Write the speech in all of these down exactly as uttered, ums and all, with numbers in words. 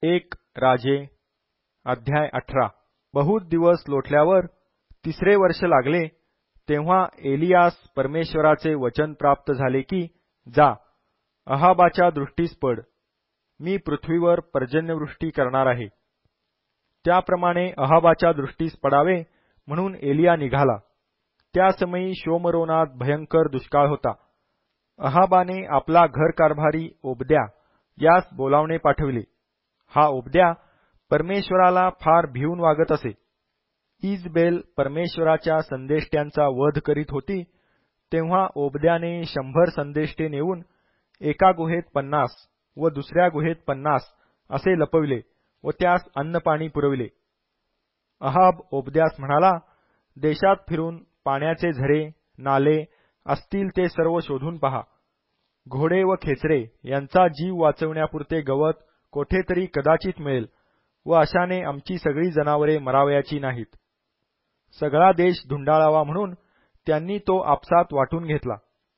एक राजे अध्याय अठरा. बहुत दिवस लोटल्यावर तिसरे वर्ष लागले तेव्हा एलियास परमेश्वराचे वचन प्राप्त झाले की, जा, अहाबाच्या दृष्टीस पड, मी पृथ्वीवर पर्जन्यवृष्टी करणार आहे. त्याप्रमाणे अहाबाच्या दृष्टीस पडावे म्हणून एलिया निघाला. त्या समयी शोमरोनात भयंकर दुष्काळ होता. अहाबाने आपला घरकारभारी ओबद्या यास बोलावणे पाठविले. हा ओबद्या परमेश्वराला फार भिवून वागत असे. इजबेल परमेश्वराच्या संदेष्ट्यांचा वध करीत होती तेव्हा ओबद्याने शंभर संदेष्टे नेऊन एका गुहेत पन्नास व दुसऱ्या गुहेत पन्नास असे लपविले व त्यास अन्नपाणी पुरविले. अहाब ओबद्यास म्हणाला, देशात फिरून पाण्याचे झरे नाले असतील ते सर्व शोधून पहा. घोडे व खेचरे यांचा जीव वाचवण्यापुरते गवत कोठेतरी कदाचित मिळेल व अशाने आमची सगळी जनावरे मरावयाची नाहीत. सगळा देश धुंडाळावा म्हणून त्यांनी तो आपसात वाटून घेतला.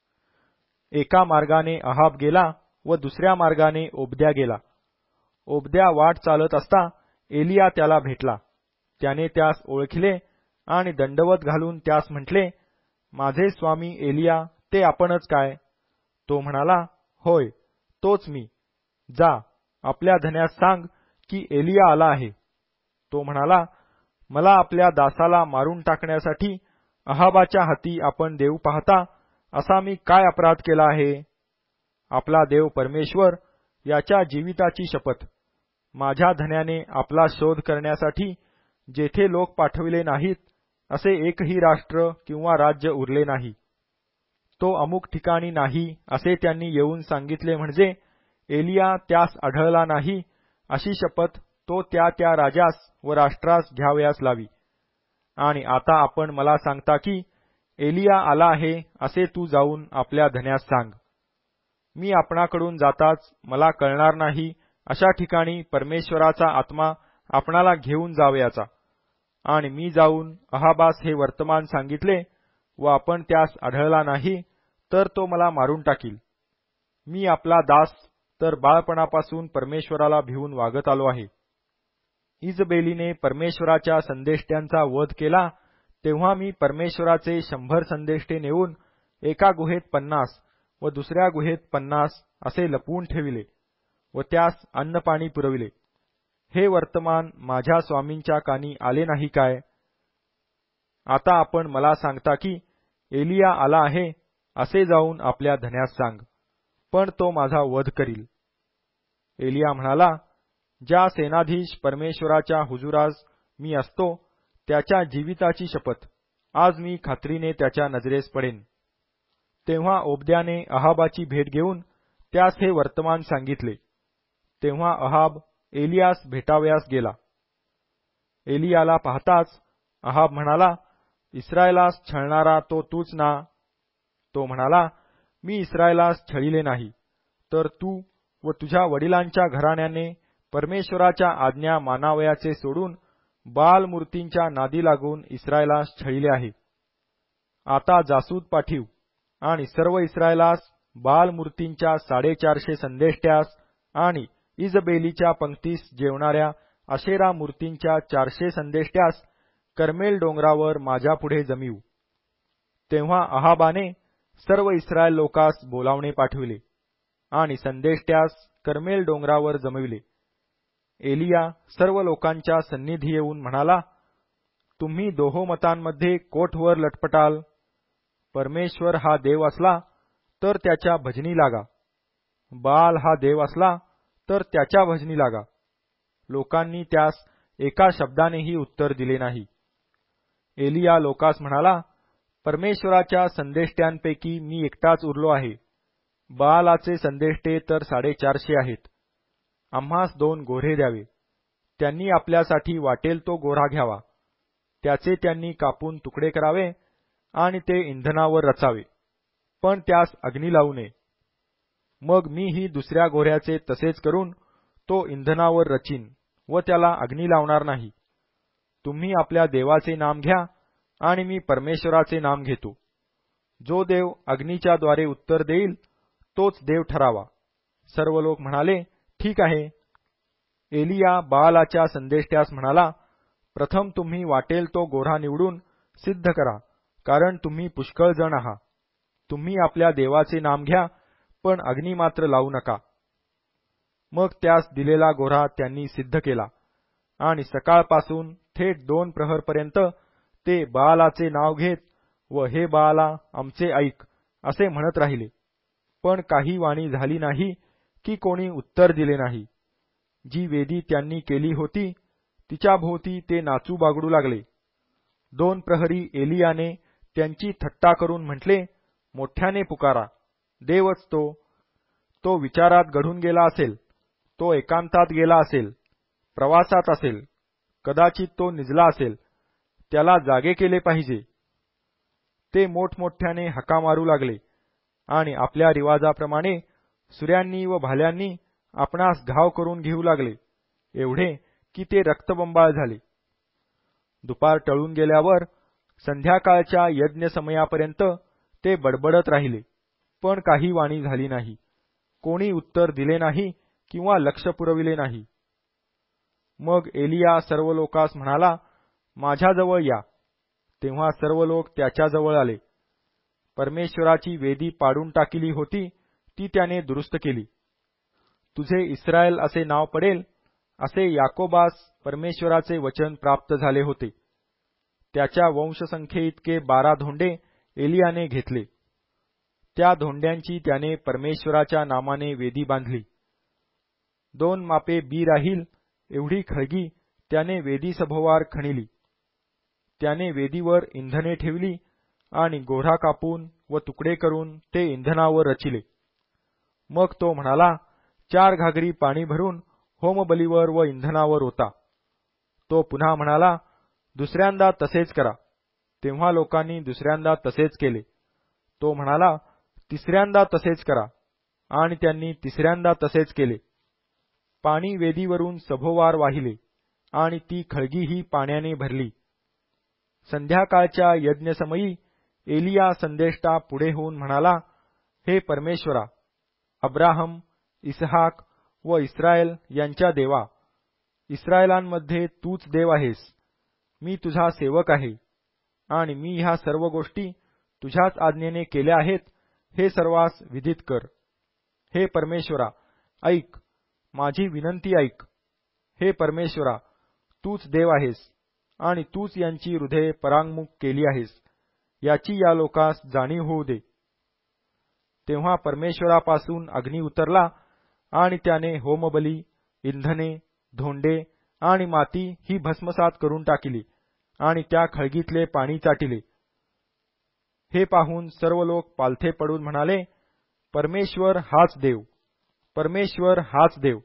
एका मार्गाने अहाब गेला व दुसऱ्या मार्गाने ओबद्या गेला. ओबद्या वाट चालत असता एलिया त्याला भेटला. त्याने त्यास ओळखले आणि दंडवत घालून त्यास म्हटले, माझे स्वामी एलिया ते आपणच काय? तो म्हणाला, होय, तोच मी. जा, आपल्या धन्यास सांग की एलिया आला आहे. तो म्हणाला, मला आपल्या दासाला मारून टाकण्यासाठी अहाबाच्या हाती आपण देऊ पाहता असा मी काय अपराध केला आहे? आपला देव परमेश्वर याच्या जीविताची शपथ, माझ्या धन्याने आपला शोध करण्यासाठी जेथे लोक पाठविले नाहीत असे एकही राष्ट्र किंवा राज्य उरले नाही. तो अमुक ठिकाणी नाही असे त्यांनी येऊन सांगितले म्हणजे एलिया त्यास आढळला नाही अशी शपथ तो त्या त्या राजास व राष्ट्रास घ्यावयास लावी. आणि आता आपण मला सांगता की एलिया आला आहे असे तू जाऊन आपल्या धन्यास सांग. मी आपणाकडून जाताच मला कळणार नाही अशा ठिकाणी परमेश्वराचा आत्मा आपणाला घेऊन जावयाचा. आणि मी जाऊन अहाबास हे वर्तमान सांगितले व आपण त्यास आढळला नाही तर तो मला मारून टाकील. मी आपला दास तर बाळपणापासून परमेश्वराला भिवून वागत आलो आहे. इजबेलीने परमेश्वराच्या संदेष्ट्यांचा वध केला तेव्हा मी परमेश्वराचे शंभर संदेष्टे नेऊन एका गुहेत पन्नास व दुसऱ्या गुहेत पन्नास असे लपवून ठेविले व त्यास अन्नपाणी पुरविले. हे वर्तमान माझ्या स्वामींच्या कानी आले नाही काय? आता आपण मला सांगता की एलिया आला आहे असे जाऊन आपल्या धन्यास सांग, पण तो माझा वध करील. एलिया म्हणाला, ज्या सेनाधीश परमेश्वराच्या हुजुरास मी असतो त्याच्या जीविताची शपथ, आज मी खात्रीने त्याच्या नजरेस पडेन. तेव्हा ओबद्याने अहाबाची भेट घेऊन त्यास हे वर्तमान सांगितले. तेव्हा अहाब एलियास भेटावयास गेला. एलियाला पाहताच अहाब म्हणाला, इस्रायलास छळणारा तो तूच ना? तो म्हणाला, मी इस्रायलास छळिले नाही, तर तू व तुझ्या वडिलांच्या घराण्याने परमेश्वराच्या आज्ञा मानावयाचे सोडून बाल मूर्तींच्या नादी लागून इस्रायलास छळिले आहे. आता जासूद पाठीव आणि सर्व इस्रायलास बाल मूर्तींच्या साडेचारशे संदेष्ट्यास आणि इजबेलीच्या पंक्तीस जेवणाऱ्या अशेरा मूर्तींच्या चारशे संदेष्ट्यास कर्मेल डोंगरावर माझ्यापुढे जमीव. तेव्हा अहाबाने सर्व इस्रायल लोकास बोलावणे पाठविले आणि संदेष्ट्यास कर्मेल डोंगरावर जमविले. एलिया सर्व लोकांच्या सन्निधी येऊन म्हणाला, तुम्ही दोहोमतांमध्ये कोठवर लटपटाल? परमेश्वर हा देव असला तर त्याच्या भजनी लागा, बाल हा देव असला तर त्याच्या भजनी लागा. लोकांनी त्यास एका शब्दानेही उत्तर दिले नाही. एलिया लोकास म्हणाला, परमेश्वराच्या संदेष्ट्यांपैकी मी एकटाच उरलो आहे. बालाचे संदेष्टे तर साडेचारशे आहेत. आम्हास दोन गोऱ्हे द्यावे. त्यांनी आपल्यासाठी वाटेल तो गोरा घ्यावा. त्याचे त्यांनी कापून तुकडे करावे आणि ते इंधनावर रचावे, पण त्यास अग्नी लावू नये. मग मीही दुसऱ्या गोऱ्याचे तसेच करून तो इंधनावर रचीन व त्याला अग्नी लावणार नाही. तुम्ही आपल्या देवाचे नाम घ्या आणि मी परमेश्वराचे नाम घेतो. जो देव अग्नीच्या द्वारे उत्तर देईल तोच देव ठरावा. सर्व लोक म्हणाले, ठीक आहे. एलिया बाळाच्या संदेष्ट्यास म्हणाला, प्रथम तुम्ही वाटेल तो गोरा निवडून सिद्ध करा, कारण तुम्ही पुष्कळ जण आहात. तुम्ही आपल्या देवाचे नाम घ्या, पण अग्नी मात्र लावू नका. मग त्यास दिलेला गोरा त्यांनी सिद्ध केला, आणि सकाळपासून थेट दोन प्रहरपर्यंत ते बाळाचे नाव घेत व हे बाळा आमचे ऐक असे म्हणत राहिले. पण काही वाणी झाली नाही की कोणी उत्तर दिले नाही. जी वेदी त्यांनी केली होती तिच्या भोवती ते नाचू बागडू लागले. दोन प्रहरी एलियाने त्यांची थट्टा करून म्हटले, मोठ्याने पुकारा, देवच तो. तो विचारात गढून गेला असेल, तो एकांतात गेला असेल, प्रवासात असेल, कदाचित तो निजला असेल, त्याला जागे केले पाहिजे. ते मोठमोठ्याने हाका मारू लागले आणि आपल्या रिवाजाप्रमाणे सुऱ्यांनी व भाल्यांनी आपणास घाव करून घेऊ लागले, एवढे की ते रक्तबंबाळ झाले. दुपार टळून गेल्यावर संध्याकाळच्या यज्ञसमयापर्यंत ते बडबडत राहिले, पण काही वाणी झाली नाही. कोणी उत्तर दिले नाही किंवा लक्ष पुरविले नाही. मग एलिया सर्व लोकांस म्हणाला, माझ्याजवळ या. तेव्हा सर्व लोक त्याच्याजवळ आले. परमेश्वराची वेदी पाडून टाकली होती ती त्याने दुरुस्त केली. तुझे इस्रायल असे नाव पडेल असे याकोबास परमेश्वराचे वचन प्राप्त झाले होते. त्याच्या वंशसंख्येइतके बारा धोंडे एलियाने घेतले. त्या धोंड्यांची त्याने परमेश्वराच्या नामाने वेदी बांधली. दोन मापे बी राहील एवढी खळगी त्याने वेदी सभोवार खणिली. त्याने वेदीवर इंधने ठेवली आणि गोरा कापून व तुकडे करून ते इंधनावर रचिले. मग तो म्हणाला, चार घागरी पाणी भरून होमबलीवर व इंधनावर ओता. तो पुन्हा म्हणाला, दुसऱ्यांदा तसेच करा. तेव्हा लोकांनी दुसऱ्यांदा तसेच केले. तो म्हणाला, तिसऱ्यांदा तसेच करा, आणि त्यांनी तिसऱ्यांदा तसेच केले. पाणी वेदीवरून सभोवार वाहिले आणि ती खळगीही पाण्याने भरली. संध्याकाळच्या यज्ञसमयी एलिया संदेष्टा पुढे होऊन म्हणाला, हे परमेश्वरा, अब्राहम, इसहाक व इस्रायल यांच्या देवा, इस्रायलांमध्ये तूच देव आहेस. मी तुझा सेवक आहे आणि मी ह्या सर्व गोष्टी तुझ्याच आज्ञेने केल्या आहेत, हे सर्वांस विदित कर. हे परमेश्वरा, ऐक, माझी विनंती ऐक. हे परमेश्वरा, तूच देव आहेस आणि तूच यांची हृदये परांगमुख केली आहेस, याची या लोकांस जाणीव होऊ दे. तेव्हा परमेश्वरापासून अग्नी उतरला आणि त्याने होमबली, इंधने, धोंडे आणि माती ही भस्मसात करून टाकली आणि त्या खळगीतले पाणी चाटिले. हे पाहून सर्व लोक पालथे पडून म्हणाले, परमेश्वर हाच देव, परमेश्वर हाच देव.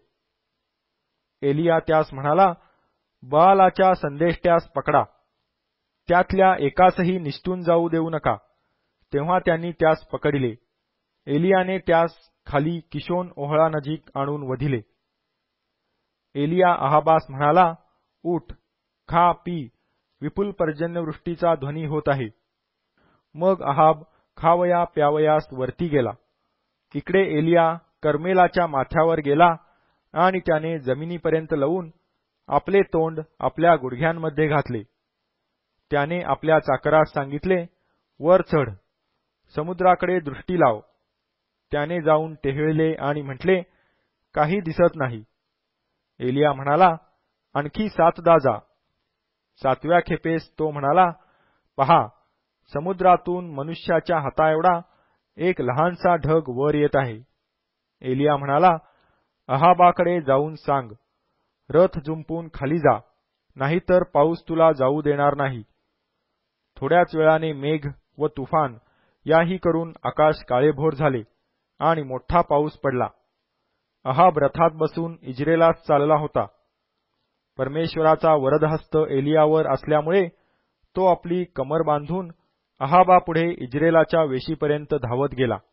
एलिया त्यास म्हणाला, बाळाच्या संदेष्ट्यास पकडा, त्यातल्या एकासही निसटून जाऊ देऊ नका. तेव्हा त्यांनी त्यास पकडले. एलियाने त्यास खाली किशोन ओहळानजीक आणून वधिले. एलिया अहाबास म्हणाला, उठ, खा, पी, विपुल पर्जन्यवृष्टीचा ध्वनी होत आहे. मग अहाब खावया प्यावयास वरती गेला. इकडे एलिया कर्मेलाच्या माथ्यावर गेला आणि त्याने जमिनीपर्यंत लवून आपले तोंड आपल्या गुडघ्यांमध्ये घातले. त्याने आपल्या चाकरास सांगितले, वर चढ, समुद्राकडे दृष्टी लाव. त्याने जाऊन टेहळले आणि म्हटले, काही दिसत नाही. एलिया म्हणाला, आणखी सातदा जा. सातव्या खेपेस तो म्हणाला, पहा, समुद्रातून मनुष्याच्या हाताएवढा एक लहानसा ढग वर येत आहे. एलिया म्हणाला, अहाबाकडे जाऊन सांग, रथ जुंपून खाली जा, नाहीतर पाऊस तुला जाऊ देणार नाही. थोड्याच वेळाने मेघ व तुफान याही करून आकाश काळेभोर झाले आणि मोठा पाऊस पडला. अहाब रथात बसून इज्रेलास चालला होता. परमेश्वराचा वरदहस्त एलियावर असल्यामुळे तो आपली कमर बांधून अहाबापुढे इज्रेलाच्या वेशीपर्यंत धावत गेला.